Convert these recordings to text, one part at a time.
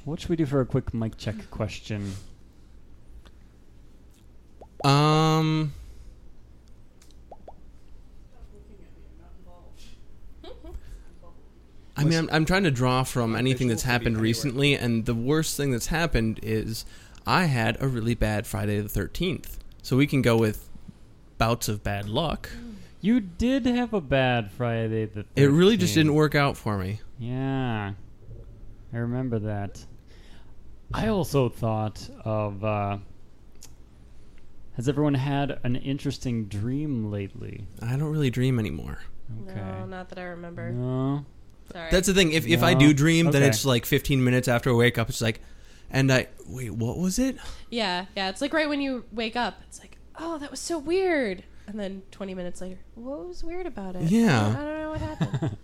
What should we do for a quick mic check question? I mean, I'm trying to draw from anything that's happened recently, and the worst thing that's happened is I had a really bad Friday the 13th. So we can go with bouts of bad luck. You did have a bad Friday the 13th. It really just didn't work out for me. Yeah. I remember that. I also thought of... has everyone had an interesting dream lately? I don't really dream anymore. Okay. No, not that I remember. No. Sorry. That's the thing. If I do dream, then Okay. it's like 15 minutes after I wake up. It's like, wait, what was it? Yeah. It's like right when you wake up, it's like, oh, that was so weird. And then 20 minutes later, what was weird about it? Yeah. I don't know what happened.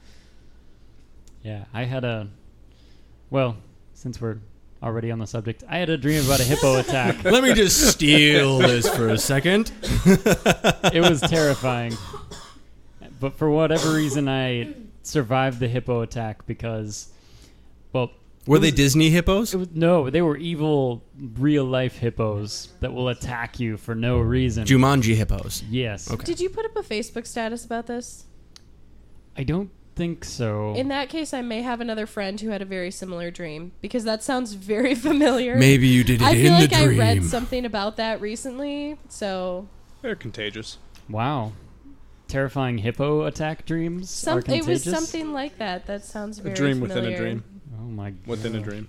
Yeah, I had a... Well, since we're already on the subject, I had a dream about a hippo attack. Let me just steal this for a second. It was terrifying. But for whatever reason, I survived the hippo attack because, well... Were they Disney hippos? No, they were evil, real-life hippos that will attack you for no reason. Jumanji hippos. Yes. Okay. Did you put up a Facebook status about this? I don't think so. In that case, I may have another friend who had a very similar dream, because that sounds very familiar. Maybe you did it I in feel the like dream. I read something about that recently, so... They're contagious. Wow. Terrifying hippo attack dreams are It contagious? was something like that. That sounds very A dream familiar. within a dream. Oh my god. Within a dream.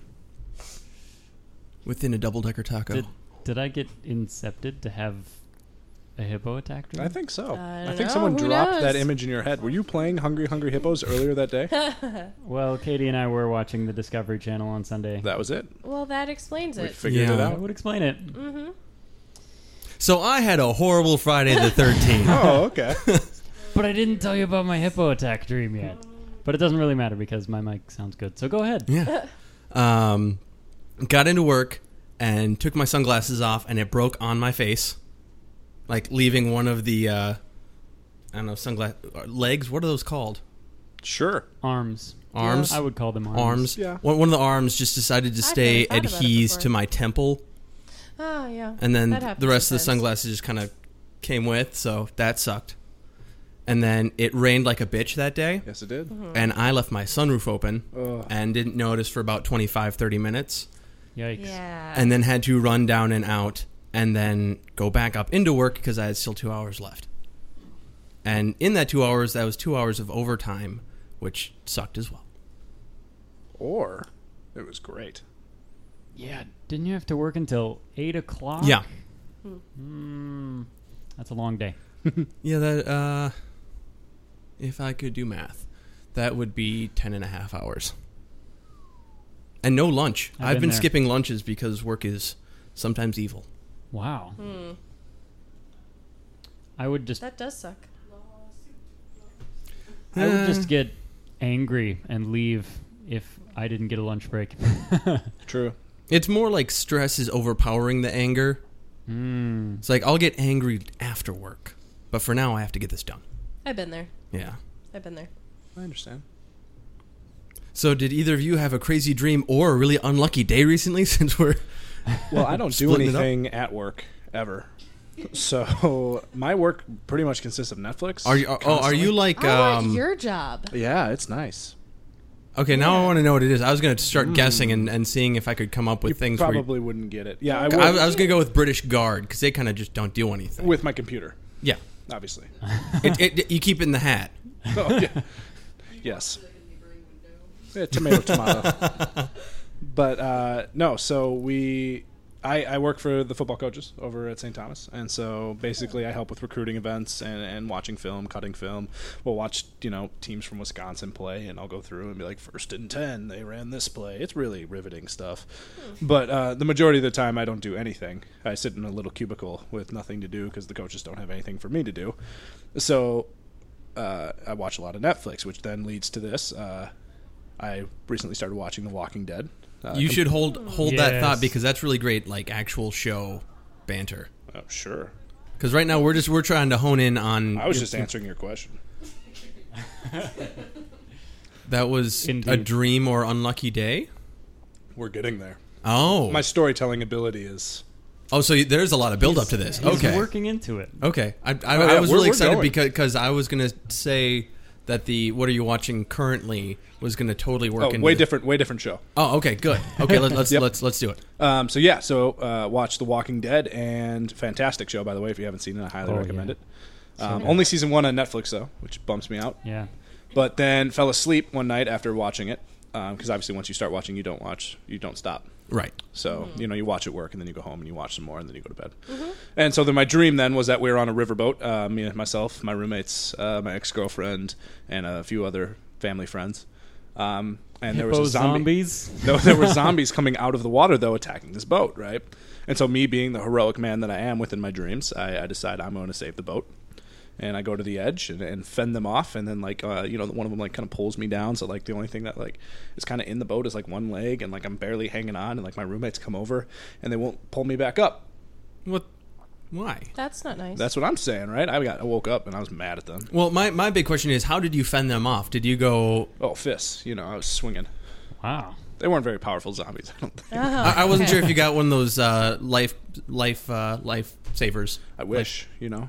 Within a double-decker taco. Did I get incepted to have a hippo attack dream? I think so. I I don't think know. someone Who dropped knows? that image in your head. Were you playing Hungry Hungry Hippos earlier that day? Well, Katie and I were watching the Discovery Channel on Sunday. That was it. Well, that explains We it. figured it Yeah. That out. would explain it. Mm-hmm. So I had a horrible Friday the 13th. Oh, okay. But I didn't tell you about my hippo attack dream yet. But it doesn't really matter because my mic sounds good. So go ahead. Yeah. Got into work and took my sunglasses off, and it broke on my face, like leaving one of the I don't know, legs. What are those called? Sure. Arms. Arms. I would call them arms. Arms. Yeah. One of the arms just decided to stay never thought about it adhesed before. to my temple, Oh, yeah. and then That happens the rest of the sometimes. sunglasses just kind of came with. So that sucked. And then it rained like a bitch that day. Yes, it did. Mm-hmm. And I left my sunroof open Ugh. and didn't notice for about 25, 30 minutes. Yikes. Yeah. And then had to run down and out and then go back up into work because I had still 2 hours left. And in that 2 hours, that was 2 hours of overtime, which sucked as well. Or it was great. Yeah. Didn't you have to work until 8 o'clock? Yeah. That's a long day. Yeah, that, if I could do math, that would be 10 and a half hours. And no lunch. I've I've been been there. skipping lunches because work is sometimes evil. Wow. Hmm. I would just That does suck. I would just get angry and leave if I didn't get a lunch break. True. It's more like stress is overpowering the anger. It's like I'll get angry after work, but for now I have to get this done. I've been there. Yeah. I've been there. I understand. So did either of you have a crazy dream or a really unlucky day recently since we're... Well, I don't do Splitting it up? anything at work ever. So my work pretty much consists of Netflix. Are you like... I want your job. Yeah, it's nice. Okay, now I want to know what it is. I was going to start guessing and seeing if I could come up with You things where probably wouldn't get it. Yeah, I would. I was going to go with British Guard because they kind of just don't do anything. With my computer, Yeah. obviously. You keep it in the hat. Oh, yeah. Yes. Yeah, tomato. But no, so I work for the football coaches over at St. Thomas, and so basically I help with recruiting events and watching film, cutting film. We'll watch, teams from Wisconsin play, and I'll go through and be like, 1st and 10, they ran this play. It's really riveting stuff. But the majority of the time I don't do anything. I sit in a little cubicle with nothing to do because the coaches don't have anything for me to do. So I watch a lot of Netflix, which then leads to this. I recently started watching The Walking Dead. You should hold that Yes. thought because that's really great, like actual show banter. Oh, sure. Because right now we're trying to hone in on. I was just answering your question. That was a Indeed. dream or unlucky day. We're getting there. Oh. My storytelling ability is... Oh, so there's a lot of build up to this. He's Okay. working into it. Okay. I yeah, was we're really excited going. because I was going to say that the What Are You Watching Currently was going to totally work into way the- different show. Oh, okay, good. Okay, let's Yep. let's do it. Watch The Walking Dead, and fantastic show, by the way. If you haven't seen it, I highly Oh, recommend yeah. it. Only season 1 on Netflix, though, which bumps me out. Yeah. But then fell asleep one night after watching it, because obviously once you start watching, you don't stop. Right. So, you watch at work, and then you go home, and you watch some more, and then you go to bed. And so then my dream then was that we were on a riverboat, me and myself, my roommates, my ex-girlfriend, and a few other family friends. And there was Hippo a zombie. zombies. No, there were zombies coming out of the water, though, attacking this boat, right? And so me being the heroic man that I am within my dreams, I decide I'm going to save the boat. And I go to the edge and fend them off, and then one of them kind of pulls me down. So the only thing that is kind of in the boat is one leg, and I'm barely hanging on. And my roommates come over, and they won't pull me back up. What? Why? That's not nice. That's what I'm saying, right? I woke up and I was mad at them. Well, my big question is, how did you fend them off? Did you go? Oh, fists! I was swinging. Wow. They weren't very powerful zombies. I don't think. I wasn't sure if you got one of those life savers. I wish,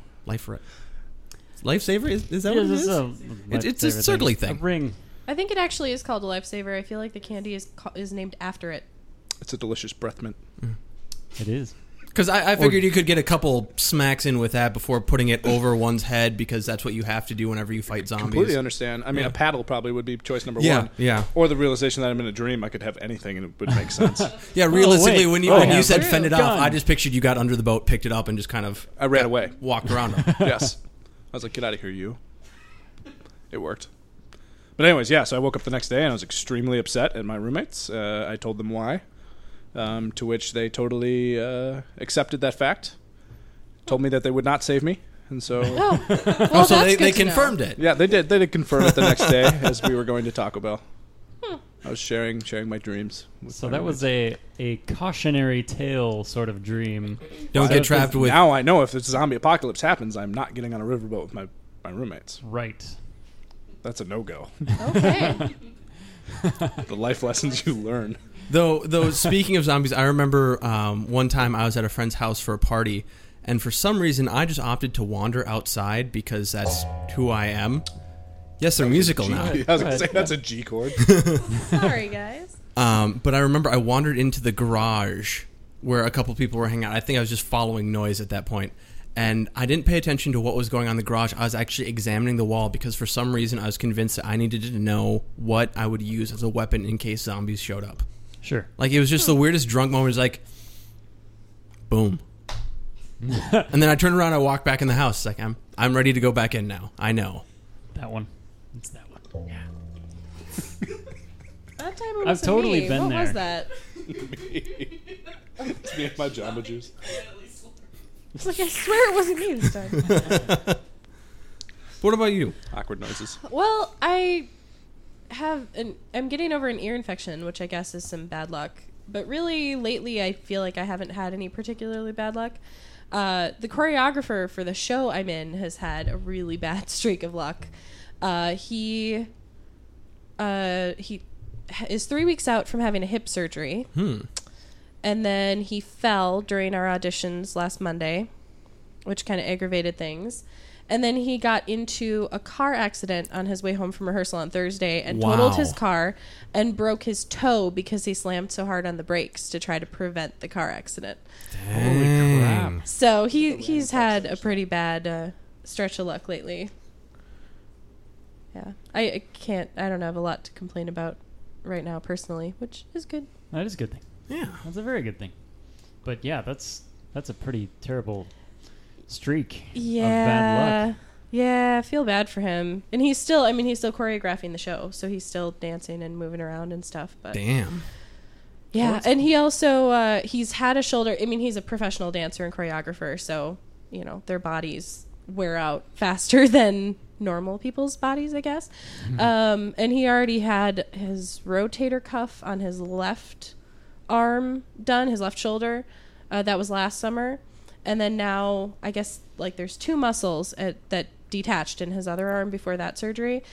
Lifesaver is that what it is? It's a circly thing. A ring. I think it actually is called a lifesaver. I feel like the candy is named after it. It's a delicious breath mint. It is. Because I figured you could get a couple smacks in with that before putting it over one's head, because that's what you have to do whenever you fight zombies. Completely understand. I mean, a paddle probably would be choice number Yeah, one. yeah. Or the realization that I'm in a dream, I could have anything and it would make sense. Yeah, realistically, wait. when you said True. fend it off, Gun. I just pictured you got under the boat, picked it up, and just kind of I ran away. walked around them. Yes. I was like, get out of here, you. It worked. But anyways, so I woke up the next day and I was extremely upset at my roommates. I told them why, to which they totally accepted that fact, told me that they would not save me. And so, Oh, well, Oh, so that's they good to confirmed know. it. yeah, they did. They did confirm it the next day as we were going to Taco Bell. I was sharing my dreams. With So my that was roommates. a cautionary tale sort of dream. Don't get trapped with. Now I know if the zombie apocalypse happens, I'm not getting on a riverboat with my roommates. Right. That's a no-go. Okay. The life lessons you learn. Though speaking of zombies, I remember one time I was at a friend's house for a party, and for some reason I just opted to wander outside because that's who I am. Yes, they're musical now. I was going to say that's a G chord. Sorry, guys. But I remember I wandered into the garage where a couple people were hanging out. I think I was just following noise at that point. And I didn't pay attention to what was going on in the garage. I was actually examining the wall because for some reason I was convinced that I needed to know what I would use as a weapon in case zombies showed up. Sure. Like, it was just the weirdest drunk moment. It was like, boom. And then I turned around and I walked back in the house. It's like, I'm ready to go back in now. I know. That one. It's that one. Yeah. That time it I've wasn't totally me. been What was there. that? It's me and my Jamba Juice. It's like, I swear it wasn't me this time. What about you? Awkward noises. Well, I'm getting over an ear infection, which I guess is some bad luck. But really, lately, I feel like I haven't had any particularly bad luck. The choreographer for the show I'm in has had a really bad streak of luck. He is 3 weeks out from having a hip surgery. And then he fell during our auditions last Monday, which kind of aggravated things. And then he got into a car accident on his way home from rehearsal on Thursday and totaled his car and broke his toe because he slammed so hard on the brakes to try to prevent the car accident. Holy crap. So he's had a pretty bad stretch of luck lately. Yeah. I don't have a lot to complain about right now personally, which is good. That is a good thing. Yeah. That's a very good thing. But yeah, that's a pretty terrible streak of bad luck. Yeah, I feel bad for him. And he's still choreographing the show, so he's still dancing and moving around and stuff. But Damn. yeah, and he also he's had a shoulder. I mean, he's a professional dancer and choreographer, so their bodies wear out faster than normal people's bodies, I guess. And he already had his rotator cuff on his left arm done, his left shoulder. That was last summer. And then now, I guess, there's two muscles that detached in his other arm before that surgery.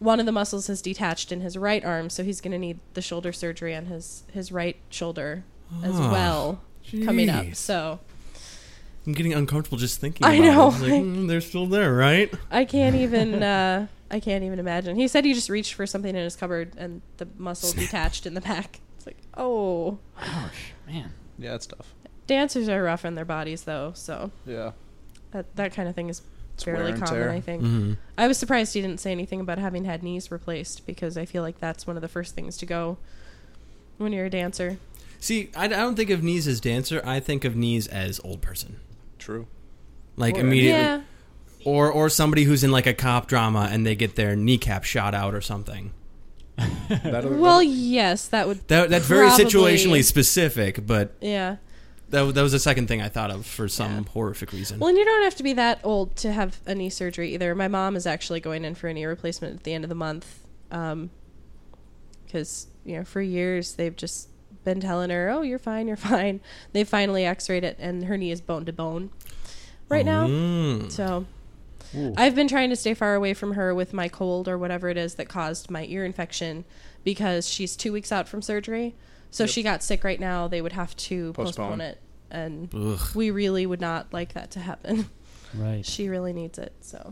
one of the muscles has detached in his right arm, so he's going to need the shoulder surgery on his right shoulder as well coming up. So I'm getting uncomfortable just thinking about I know. it. It's like, they're still there, right? I can't even imagine. He said he just reached for something in his cupboard and the muscle detached in the back. It's like, oh. Ouch, man. Yeah, that's tough. Dancers are rough on their bodies, though, so Yeah. that kind of thing is It's wear fairly and common, tear. I think. Mm-hmm. I was surprised he didn't say anything about having had knees replaced, because I feel like that's one of the first things to go when you're a dancer. See, I don't think of knees as dancer. I think of knees as old person. True. Like Or- immediately. Yeah. Or somebody who's in like a cop drama and they get their kneecap shot out or something. Well, yes, that would That's very probably- situationally specific, but Yeah. that was the second thing I thought of for some horrific reason. Well, and you don't have to be that old to have a knee surgery either. My mom is actually going in for a knee replacement at the end of the month, because for years they've just been telling her, "Oh, you're fine, you're fine." They finally X-rayed it, and her knee is bone to bone right now. So Ooh. I've been trying to stay far away from her with my cold or whatever it is that caused my ear infection, because she's 2 weeks out from surgery. So if she got sick right now, they would have to postpone it. And Ugh. we really would not like that to happen. Right. She really needs it. So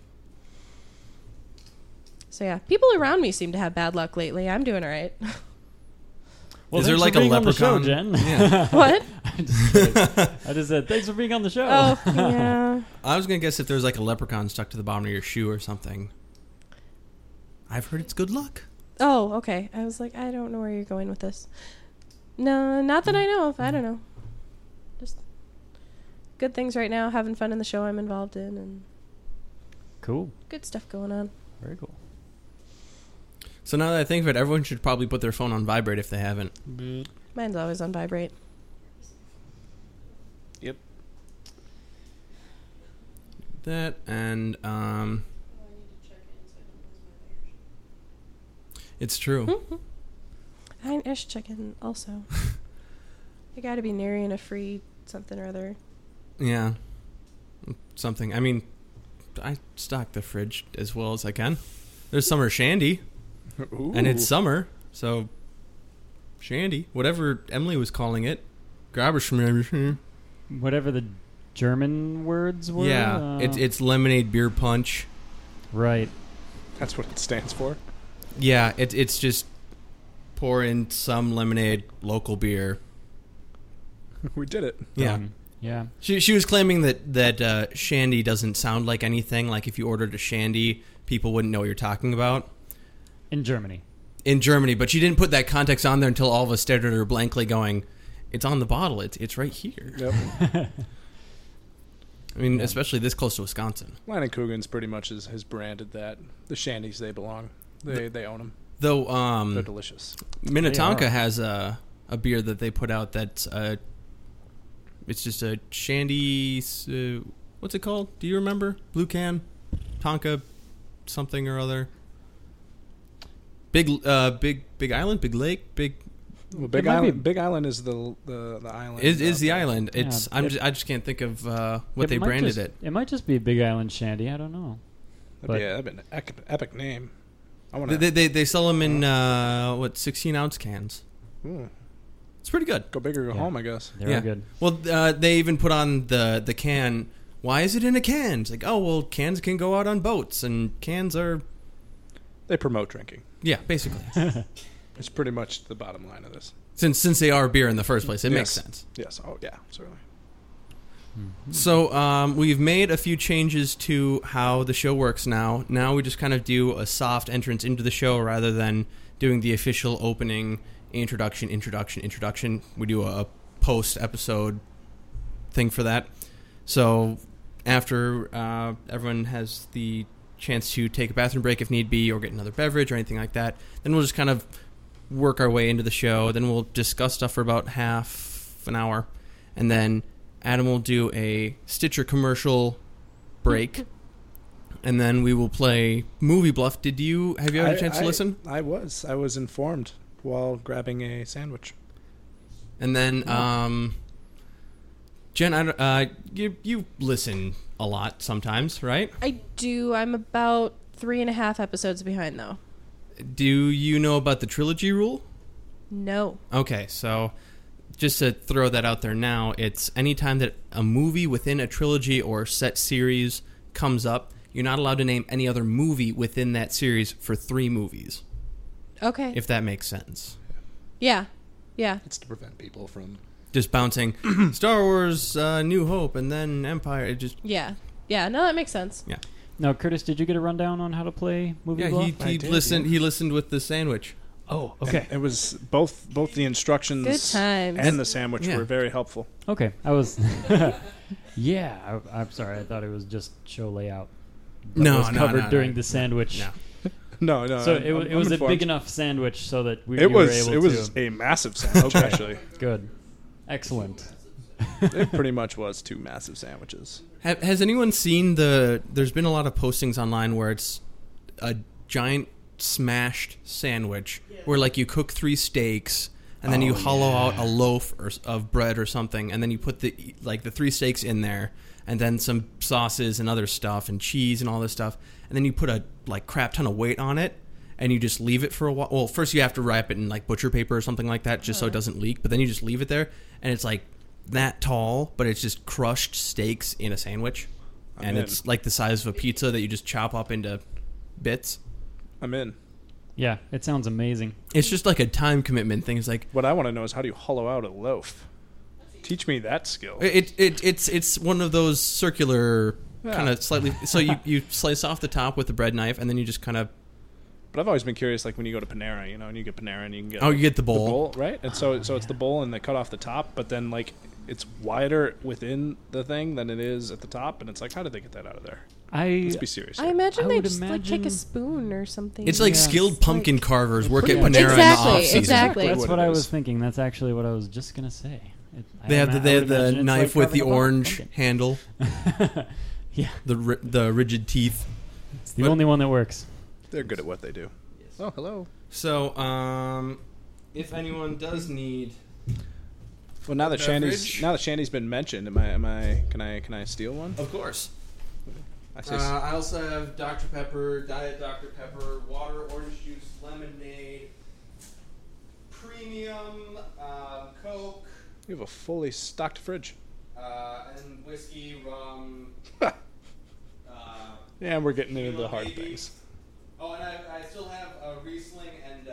yeah, people around me seem to have bad luck lately. I'm doing all right. Well, Is there thanks like for a being on the show, leprechaun? Jen? Yeah. What? I just said, thanks for being on the show. Oh, yeah. I was gonna guess if there's like a leprechaun stuck to the bottom of your shoe or something. I've heard it's good luck. Oh, okay. I was like, I don't know where you're going with this. No, not that I know of. I don't know. Just good things right now, having fun in the show I'm involved in, and Cool. good stuff going on. Very cool. So now that I think of it, everyone should probably put their phone on vibrate if they haven't. Mine's always on vibrate. Yep. That and it's true. I should check in also. I gotta be nearing a free something or other. Yeah. Something. I mean, I stock the fridge as well as I can. There's summer shandy, and it's summer, so shandy, whatever Emily was calling it. Grab a Whatever the German words were. Yeah, it's lemonade beer punch. Right. That's what it stands for. Yeah, it's just pour in some lemonade, local beer. We did it. Yeah. Yeah. She was claiming that shandy doesn't sound like anything. Like if you ordered a shandy, people wouldn't know what you're talking about. In Germany. In Germany, but she didn't put that context on there until all of us stared at her blankly going, it's on the bottle. It's right here. Yep. I mean, especially this close to Wisconsin. Lion Coogan's pretty much has branded that. The shandies, they belong. They own them. Though They're delicious. Minnetonka has a beer that they put out that's it's just a shandy. What's it called? Do you remember? Blue can, Tonka, something or other. Big island, big lake, big. Well, It might be- Big Island is the island. Is the out there. island? Yeah, It's I just can't think of what they might branded just- it. It might just be Big Island Shandy. I don't know. That'd be an epic name. I want to They sell them in 16-ounce cans. It's pretty good. go big or go Yeah. home, I guess. They're Yeah. all good. Well, they even put on the can. Why is it in a can? It's like, oh well, cans can go out on boats, and cans are They promote drinking. yeah, basically. It's pretty much the bottom line of this. Since they are beer in the first place, it makes Yes. sense. Yes. Oh, yeah. Certainly. So we've made a few changes to how the show works now. Now we just kind of do a soft entrance into the show rather than doing the official opening introduction. We do a post-episode thing for that. So after everyone has the chance to take a bathroom break if need be or get another beverage or anything like that, then we'll just kind of work our way into the show. Then we'll discuss stuff for about half an hour. And then Adam will do a Stitcher commercial break. And then we will play Movie Bluff. Have you had a chance to listen? I was informed while grabbing a sandwich. And then, Jen, you listen a lot sometimes, right? I do. I'm about 3.5 episodes behind, though. Do you know about the trilogy rule? No. Okay, so just to throw that out there now, it's anytime that a movie within a trilogy or set series comes up, you're not allowed to name any other movie within that series for 3 movies. Okay. If that makes sense. Yeah. Yeah. It's to prevent people from Just bouncing Star Wars, New Hope, and then Empire. It just Yeah. Yeah. No, that makes sense. yeah. Now, Curtis, did you get a rundown on how to play Movie Yeah, Bluff? he did, listened. yeah. He listened with the sandwich. Oh, okay. It was both the instructions Good times. and the sandwich Yeah. were very helpful. Okay, I was... yeah, I'm sorry. I thought it was just show layout. that No, was no, covered no, during no. the sandwich. No. So I'm it was a informed. big enough sandwich so that you It were was able it was to... a massive sandwich Okay. actually. Good. Excellent. It pretty much was 2 massive sandwiches. Has anyone seen the? There's been a lot of postings online where it's a giant smashed sandwich where like you cook 3 steaks and then you hollow out a loaf of bread or something, and then you put the 3 steaks in there, and then some sauces and other stuff and cheese and all this stuff, and then you put a crap ton of weight on it, and you just leave it for a while. Well, first you have to wrap it in butcher paper or something like that just so it doesn't leak, but then you just leave it there, and it's that tall, but it's just crushed steaks in a sandwich, and it's like the size of a pizza that you just chop up into bits. I'm in. Yeah, it sounds amazing. It's just like a time commitment thing. It's like What I want to know is how do you hollow out a loaf? Teach me that skill. it's one of those circular Yeah. kind of slightly. So you slice off the top with the bread knife, and then you just kind of But I've always been curious, like when you go to Panera, and you get Panera, and you can get you get the bowl. right? And so it's the bowl, and they cut off the top, but then it's wider within the thing than it is at the top, and it's like, how did they get that out of there? Let's be serious. I here. imagine I they would just take imagine- a spoon or something. It's like Yeah. skilled pumpkin carvers work at pretty Panera much- in the Exactly, off season. exactly. That's What what it I is. was thinking. That's actually what I was just going to say. They have the imagine knife it's with the carving a orange pumpkin. handle, Yeah, the rigid teeth. it's the only one that works. They're good at what they do. Oh, hello. So, if anyone does need, Well, now that Beverage? Shandy's been mentioned, can I steal one? of course. I say I also have Dr. Pepper, Diet Dr. Pepper, water, orange juice, lemonade, premium, Coke, you have a fully stocked fridge. and whiskey, rum. Yeah, we're getting into the hard maybe. things. Oh, and I still have a Riesling and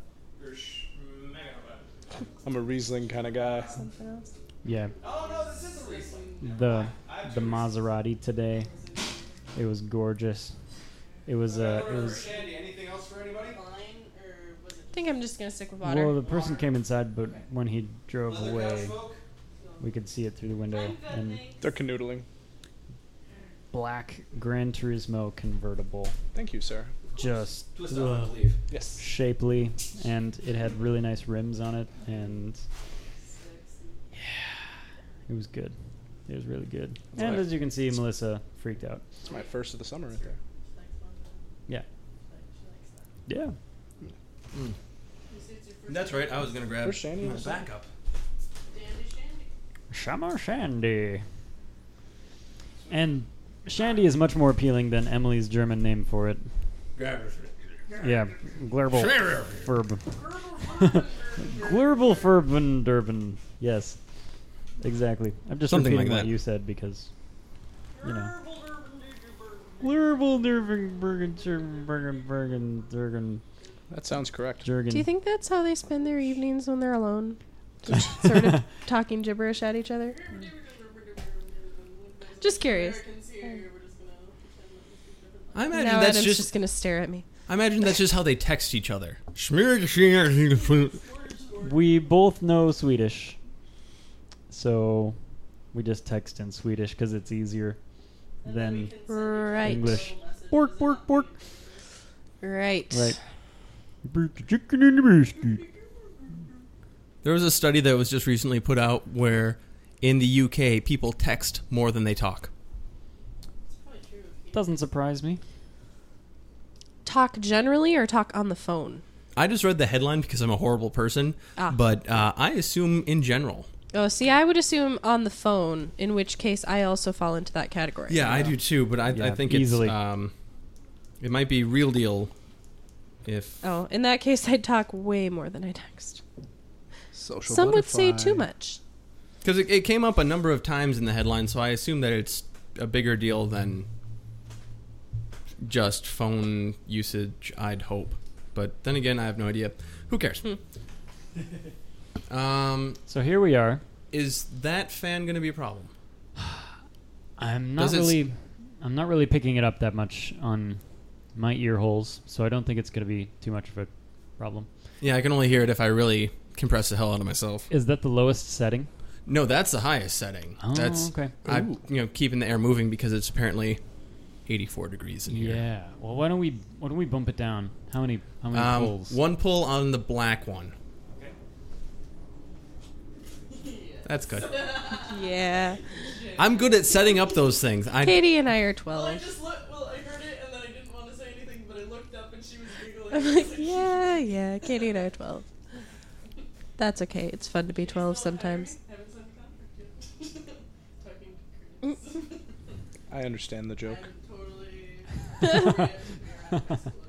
I'm a Riesling kind of guy. Something else. Yeah, Oh no, this is a Riesling. the Maserati today. It was gorgeous. It was Shandy, anything else for anybody? I think I'm just gonna stick with water. well, the person came inside, but when he drove away, we could see it through the window. And They're canoodling. black Gran Turismo convertible, Thank you, sir. Twist just on the leaf. Yes. shapely, and it had really nice rims on it, and yeah, it was good. It was really good. That's And right. as you can see, Melissa freaked out. It's my first of the summer right there. Yeah. Yeah. That's right. I was gonna grab Where's Shandy? my backup. Summer Shandy. And Shandy is much more appealing than Emily's German name for it. Yeah, Glerbel Ferb. Glerbel Ferben Durban. Yes, exactly. I'm just Something repeating like what that. you said because, you know. Glerbel Durban Bergen That sounds correct. Do you Jurgen. think that's how they spend their evenings when they're alone? Just sort of talking gibberish at each other? Just curious. I imagine Now that's Adam's just. gonna stare at me. I imagine that's just how they text each other. We both know Swedish, so we just text in Swedish because it's easier than Right. English. Bork, bork, bork. Right. Right. Put the chicken in the basket. There was a study that was just recently put out where in the UK people text more than they talk. Doesn't surprise me. Talk generally or talk on the phone? I just read the headline because I'm a horrible person, but I assume in general. Oh, see, I would assume on the phone, in which case I also fall into that category. Yeah, I do too, but I Yeah, think easily. it's It might be real deal. Oh, in that case, I'd talk way more than I text. Social Some would butterfly. say too much. Because it came up a number of times in the headline, so I assume that it's a bigger deal than just phone usage, I'd hope. But then again, I have no idea. Who cares? So here we are. Is that fan going to be a problem? I'm not really picking it up that much on my ear holes, so I don't think it's going to be too much of a problem. Yeah, I can only hear it if I really compress the hell out of myself. Is that the lowest setting? No, that's the highest setting. Oh, that's okay. I'm keeping the air moving because it's apparently 84 degrees in here. Yeah. Well, why don't we bump it down? How many pulls? One pull on the black one. Okay. That's good. Yeah. I'm good at setting up those things. Katie and I are 12. I just looked. Well, I heard it and then I didn't want to say anything, but I looked up and she was giggling. I'm like, yeah. Katie and I are 12. That's okay. It's fun to be 12 sometimes. Haven't signed the contract yet. Talking to Chris. I understand the joke. I'm totally.